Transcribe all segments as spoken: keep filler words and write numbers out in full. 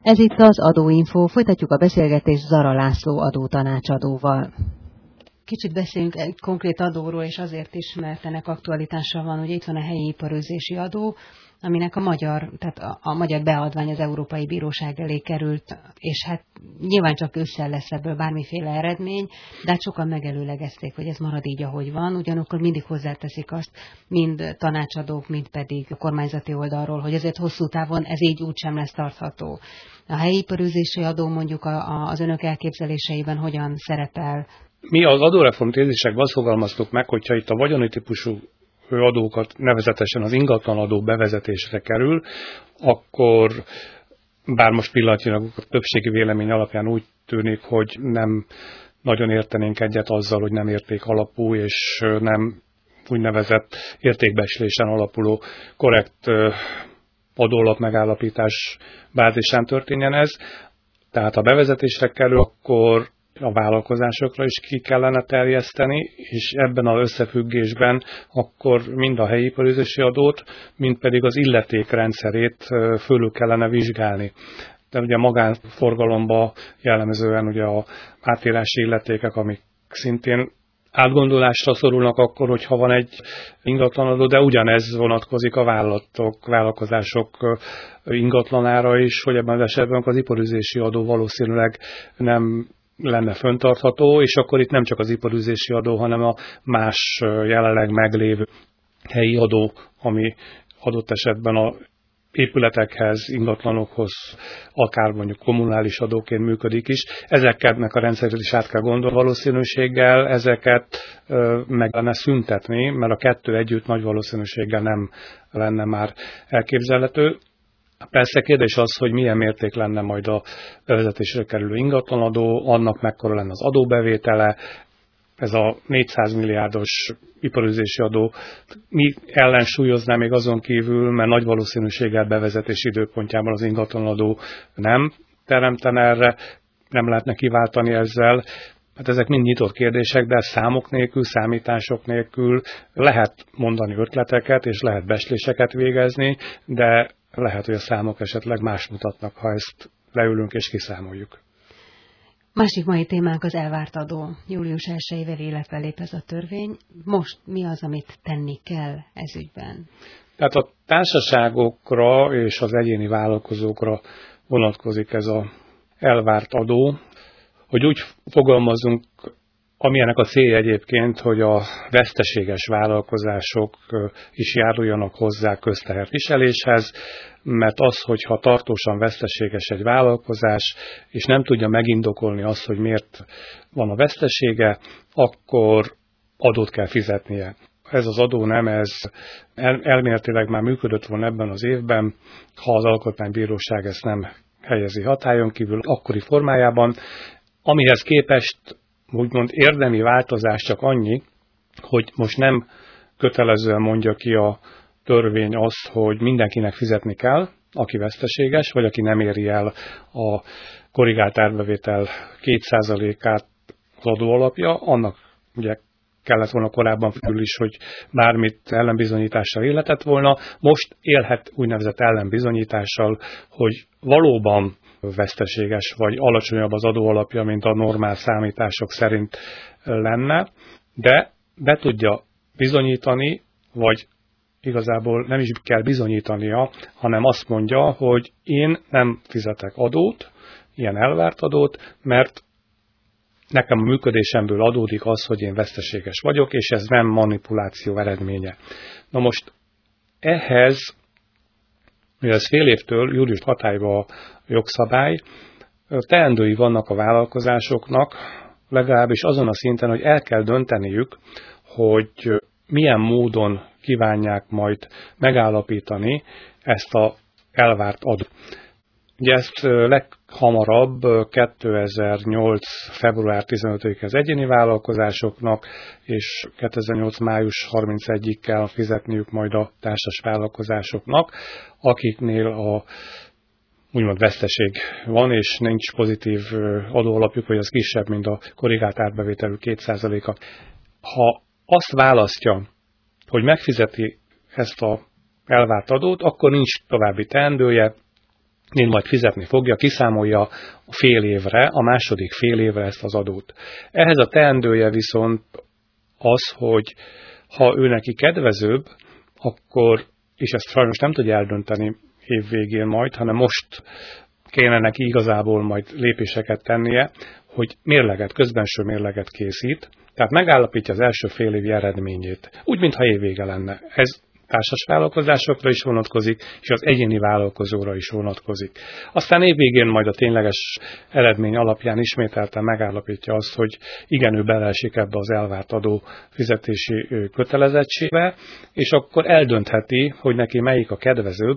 Ez itt az Adóinfo, folytatjuk a beszélgetést Zara László adótanácsadóval. Kicsit beszéljünk egy konkrét adóról, és azért is, mert ennek aktualitása van, hogy itt van a helyi iparőzési adó, aminek a magyar, tehát a, a magyar beadvány az Európai Bíróság elé került, és hát nyilván csak ősszel lesz ebből bármiféle eredmény, de hát sokan megelőlegezték, hogy ez marad így, ahogy van, ugyanakkor mindig hozzáteszik azt, mind tanácsadók, mind pedig a kormányzati oldalról, hogy ezért hosszú távon ez így úgysem lesz tartható. A helyi iparőzési adó mondjuk a, a, az önök elképzeléseiben hogyan szerepel? Mi az adóreform tézésekben azt fogalmaztuk meg, hogyha itt a vagyoni típusú adókat, nevezetesen az ingatlanadó bevezetésre kerül, akkor bár most pillanatnyilag a többségi vélemény alapján úgy tűnik, hogy nem nagyon értenénk egyet azzal, hogy nem érték alapú és nem úgynevezett értékbecslésen alapuló korrekt adólap megállapítás bázisán történjen ez. Tehát ha bevezetésre kerül, akkor a vállalkozásokra is ki kellene terjeszteni, és ebben az összefüggésben akkor mind a helyi iparőzési adót, mind pedig az illeték rendszerét fölül kellene vizsgálni. De ugye magánforgalomban jellemzően ugye a átérási illetékek, amik szintén átgondolásra szorulnak akkor, hogyha van egy ingatlanadó, de ugyanez vonatkozik a vállalatok, vállalkozások ingatlanára is, hogy ebben az esetben az iparőzési adó valószínűleg nem lenne fenntartható, és akkor itt nem csak az iparűzési adó, hanem a más jelenleg meglévő helyi adó, ami adott esetben a épületekhez, ingatlanokhoz, akár mondjuk kommunális adóként működik is. Ezeknek a rendszerét is át kell gondolni valószínűséggel, ezeket ö, meg lenne szüntetni, mert a kettő együtt nagy valószínűséggel nem lenne már elképzelhető. Persze kérdés az, hogy milyen mérték lenne majd a bevezetésre kerülő ingatlanadó, annak mekkora lenne az adóbevétele, ez a négyszáz milliárdos iparőzési adó mi ellensúlyozná még azon kívül, mert nagy valószínűséggel bevezetés időpontjában az ingatlanadó nem teremtene erre, nem lehetne kiváltani ezzel. Hát ezek mind nyitott kérdések, de számok nélkül, számítások nélkül lehet mondani ötleteket, és lehet becsléseket végezni, de lehet, hogy a számok esetleg más mutatnak, ha ezt leülünk és kiszámoljuk. Másik mai témánk az elvárt adó. július elsejével életbe lép ez a törvény. Most mi az, amit tenni kell ez ügyben? Tehát a társaságokra és az egyéni vállalkozókra vonatkozik ez az elvárt adó, hogy úgy fogalmazunk, amilyenek a célja egyébként, hogy a veszteséges vállalkozások is járuljanak hozzá közteherviseléshez, mert az, hogyha tartósan veszteséges egy vállalkozás, és nem tudja megindokolni azt, hogy miért van a vesztesége, akkor adót kell fizetnie. Ez az adó nem, ez elméletileg már működött volna ebben az évben, ha az Alkotmánybíróság ezt nem helyezi hatályon kívül akkori formájában, amihez képest úgymond érdemi változás csak annyi, hogy most nem kötelezően mondja ki a törvény azt, hogy mindenkinek fizetni kell, aki veszteséges, vagy aki nem éri el a korrigált árbevétel két százalékát az adóalapja, annak ugye kellett volna korábban felül is, hogy bármit ellenbizonyítással élhetett volna. Most élhet úgynevezett ellenbizonyítással, hogy valóban veszteséges, vagy alacsonyabb az adóalapja, mint a normál számítások szerint lenne, de be tudja bizonyítani, vagy igazából nem is kell bizonyítania, hanem azt mondja, hogy én nem fizetek adót, ilyen elvárt adót, mert nekem a működésemből adódik az, hogy én veszteséges vagyok, és ez nem manipuláció eredménye. Na most ehhez, mivel ez fél évtől július hatályba a jogszabály, teendői vannak a vállalkozásoknak, legalábbis azon a szinten, hogy el kell dönteniük, hogy milyen módon kívánják majd megállapítani ezt az elvárt adót. Ugye ezt leghamarabb kétezer-nyolc. február tizenötödike az egyéni vállalkozásoknak, és kétezer-nyolc. május harmincegyedikéig kell fizetniük majd a társas vállalkozásoknak, akiknél a úgymond veszteség van, és nincs pozitív adóalapjuk, vagy az kisebb, mint a korrigált árbevételű két százaléka. Ha azt választja, hogy megfizeti ezt a elvárt adót, akkor nincs további teendője, én majd fizetni fogja, kiszámolja fél évre, a második fél évre ezt az adót. Ehhez a teendője viszont az, hogy ha ő neki kedvezőbb, akkor, és ezt sajnos nem tudja eldönteni év végén majd, hanem most kéne neki igazából majd lépéseket tennie, hogy mérleget, közbenső mérleget készít, tehát megállapítja az első fél évi eredményét, úgy, mintha évvége lenne. Ez társas vállalkozásokra is vonatkozik, és az egyéni vállalkozóra is vonatkozik. Aztán évvégén majd a tényleges eredmény alapján ismételten megállapítja azt, hogy igen, ő beleesik ebbe az elvárt adó fizetési kötelezettségbe, és akkor eldöntheti, hogy neki melyik a kedvezőbb,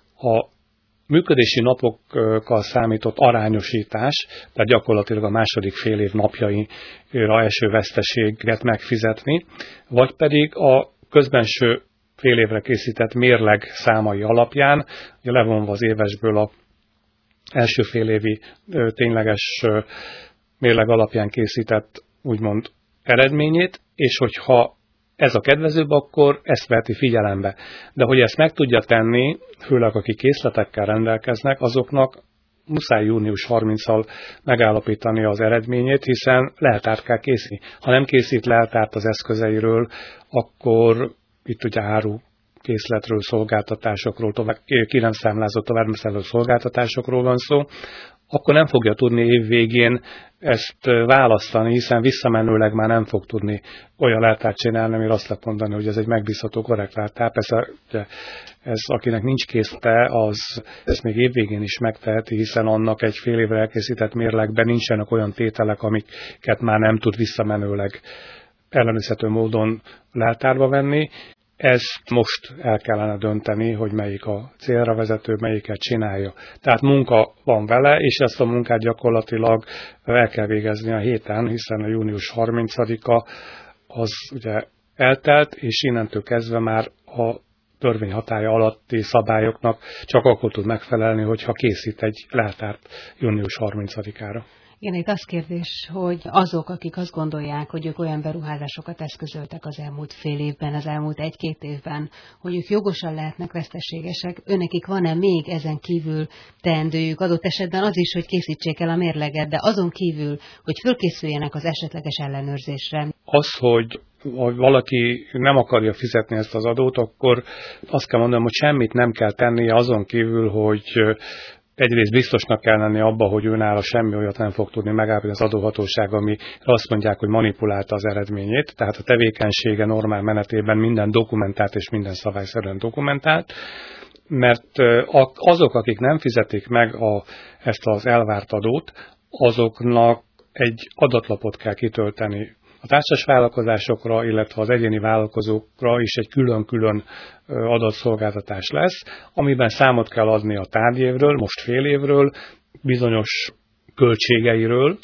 a működési napokkal számított arányosítás, tehát gyakorlatilag a második fél év napjaira eső veszteséget megfizetni, vagy pedig a közbenső fél évre készített mérleg számai alapján, ugye levonva az évesből az első fél évi tényleges mérleg alapján készített úgymond eredményét, és hogyha ez a kedvezőbb, akkor ezt veti figyelembe. De hogy ezt meg tudja tenni, főleg akik készletekkel rendelkeznek, azoknak muszáj június harmincadikáig megállapítani az eredményét, hiszen leltárt kell készíteni. Ha nem készít leltárt az eszközeiről, akkor itt ugye áru készletről, szolgáltatásokról, tovább, ki nem számlázott továbbmeszelő szolgáltatásokról van szó, akkor nem fogja tudni évvégén ezt választani, hiszen visszamenőleg már nem fog tudni olyan leltárt csinálni, amire azt lehet mondani, hogy ez egy megbízható korrekt leltár. Persze ez, akinek nincs készte, az ezt még évvégén is megteheti, hiszen annak egy fél évre elkészített mérlegben nincsenek olyan tételek, amiket már nem tud visszamenőleg ellenőrizhető módon leltárba venni. Ezt most el kellene dönteni, hogy melyik a célra vezető, melyiket csinálja. Tehát munka van vele, és ezt a munkát gyakorlatilag el kell végezni a héten, hiszen a június harmincadika az ugye eltelt, és innentől kezdve már a törvény hatálya alatti szabályoknak csak akkor tud megfelelni, hogyha készít egy leltárt június harmincadikára. Igen, itt az kérdés, hogy azok, akik azt gondolják, hogy ők olyan beruházásokat eszközöltek az elmúlt fél évben, az elmúlt egy-két évben, hogy ők jogosan lehetnek veszteségesek, őnekik van-e még ezen kívül teendőjük, adott esetben az is, hogy készítsék el a mérleget, de azon kívül, hogy fölkészüljenek az esetleges ellenőrzésre. Az, hogy ha valaki nem akarja fizetni ezt az adót, akkor azt kell mondanom, hogy semmit nem kell tennie azon kívül, hogy egyrészt biztosnak kell lenni abba, hogy őnála semmi olyat nem fog tudni megállapítani az adóhatóság, ami azt mondják, hogy manipulálta az eredményét, tehát a tevékenysége normál menetében minden dokumentált és minden szabályszerűen dokumentált, mert azok, akik nem fizetik meg a, ezt az elvárt adót, azoknak egy adatlapot kell kitölteni. A társas vállalkozásokra, illetve az egyéni vállalkozókra is egy külön-külön adatszolgáltatás lesz, amiben számot kell adni a tárgyévről, most fél évről, bizonyos költségeiről,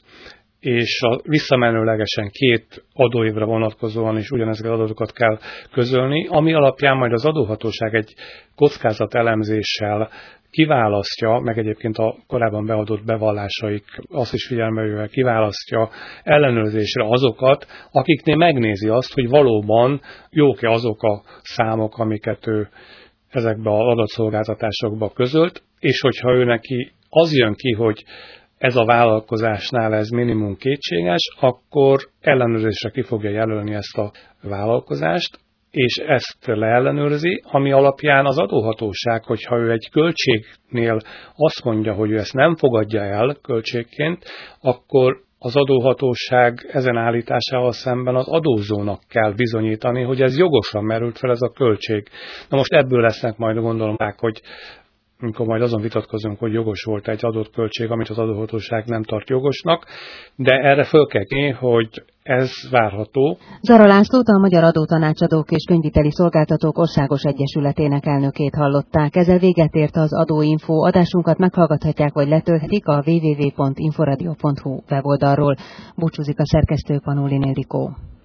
és a visszamenőlegesen két adóévre vonatkozóan is ugyanezeket az adatokat kell közölni, ami alapján majd az adóhatóság egy kockázatelemzéssel kiválasztja, meg egyébként a korábban beadott bevallásaik azt is figyelmevével kiválasztja ellenőrzésre azokat, akiknél megnézi azt, hogy valóban jók-e azok a számok, amiket ő ezekbe az adatszolgáltatásokba közölt, és hogyha ő neki az jön ki, hogy ez a vállalkozásnál ez minimum kétséges, akkor ellenőrzésre ki fogja jelölni ezt a vállalkozást, és ezt leellenőrzi, ami alapján az adóhatóság, hogyha ő egy költségnél azt mondja, hogy ő ezt nem fogadja el költségként, akkor az adóhatóság ezen állításával szemben az adózónak kell bizonyítani, hogy ez jogosan merült fel ez a költség. Na most ebből lesznek majd gondolom, hogy amikor majd azon vitatkozunk, hogy jogos volt egy adott költség, amit az adóhatóság nem tart jogosnak, de erre föl kell kérni, hogy ez várható. Zara Lászlót, a Magyar Adótanácsadók és Könyviteli Szolgáltatók Országos Egyesületének elnökét hallották. Ezzel véget ért az Adóinfo. Adásunkat meghallgathatják, vagy letölthetik a double-u double-u double-u pont inforadio pont hu weboldalról. Búcsúzik a szerkesztő, Panóli Ildikó.